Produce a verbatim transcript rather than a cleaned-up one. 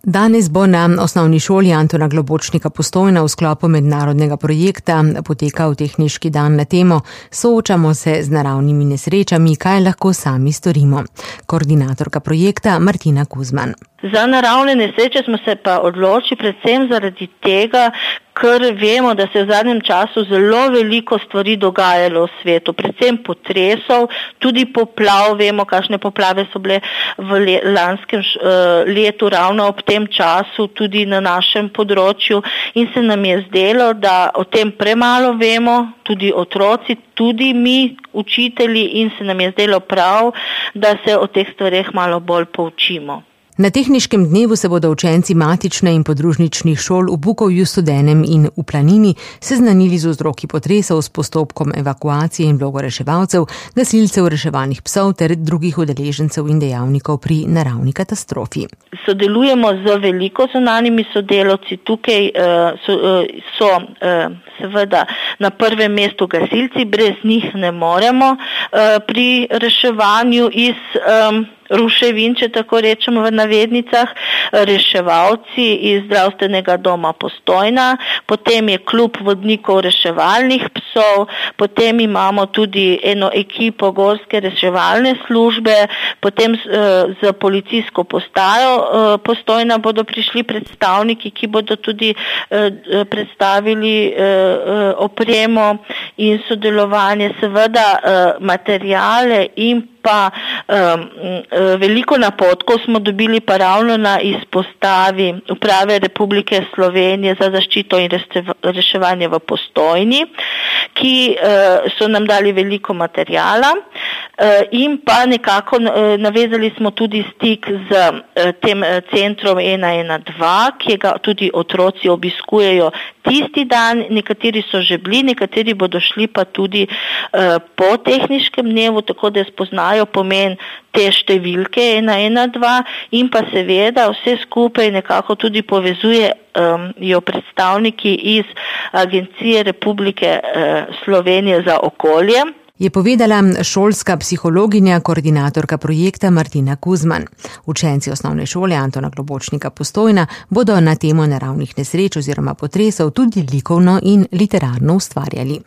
Danes bo na osnovni šoli Antona Globočnika Postojna v sklopu mednarodnega projekta potekal tehniški dan na temo Soočamo se z naravnimi nesrečami, kaj lahko sami storimo. Koordinatorka projekta Martina Kuzman. Za naravne nesreče smo se pa odločili predvsem zaradi tega, ker vemo, da se je v zadnjem času zelo veliko stvari dogajalo v svetu, predvsem potresov, tudi poplav, vemo, kakšne poplave so bile v lanskem letu ravno ob tem času tudi na našem področju in se nam je zdelo, da o tem premalo vemo, tudi otroci, tudi mi, učitelji, in se nam je zdelo prav, da se o teh stvareh malo bolj poučimo. Na tehniškem dnevu se bodo učenci matične in podružničnih šol v Bukovju, Studenem in v Planini seznanili z vzroki potresov, s postopkom evakuacije in vlogo reševalcev, gasilcev, reševalnih psov ter drugih udeležencev in dejavnikov pri naravni katastrofi. Sodelujemo z veliko zunanjimi sodelavci. Tukaj uh, so, uh, so uh, seveda na prvem mestu gasilci, brez njih ne moremo uh, pri reševanju iz um, ruševin, če tako rečemo v navednicah, reševalci iz zdravstvenega doma Postojna, potem je klub vodnikov reševalnih psov, potem imamo tudi eno ekipo gorske reševalne službe, potem z, z policijsko postajo Postojna bodo prišli predstavniki, ki bodo tudi predstavili opremo in sodelovanje, seveda materiale in pa um, veliko napotkov smo dobili pa ravno na izpostavi Uprave Republike Slovenije za zaščito in reševanje v Postojni, ki uh, so nam dali veliko materijala uh, in pa nekako uh, navezali smo tudi stik z uh, tem uh, centrom ena ena dva, ki ga tudi otroci obiskujejo tisti dan, nekateri so že bili, nekateri bodo šli pa tudi uh, po tehniškem dnevu, tako da spoznajo pomen te številke ena ena dva in pa seveda vse skupaj nekako tudi povezuje um, jo predstavniki iz Agencije Republike uh, Slovenije za okolje. Je povedala šolska psihologinja, koordinatorka projekta Martina Kuzman. Učenci osnovne šole Antona Globočnika Postojna bodo na temo naravnih nesreč oziroma potresov tudi likovno in literarno ustvarjali.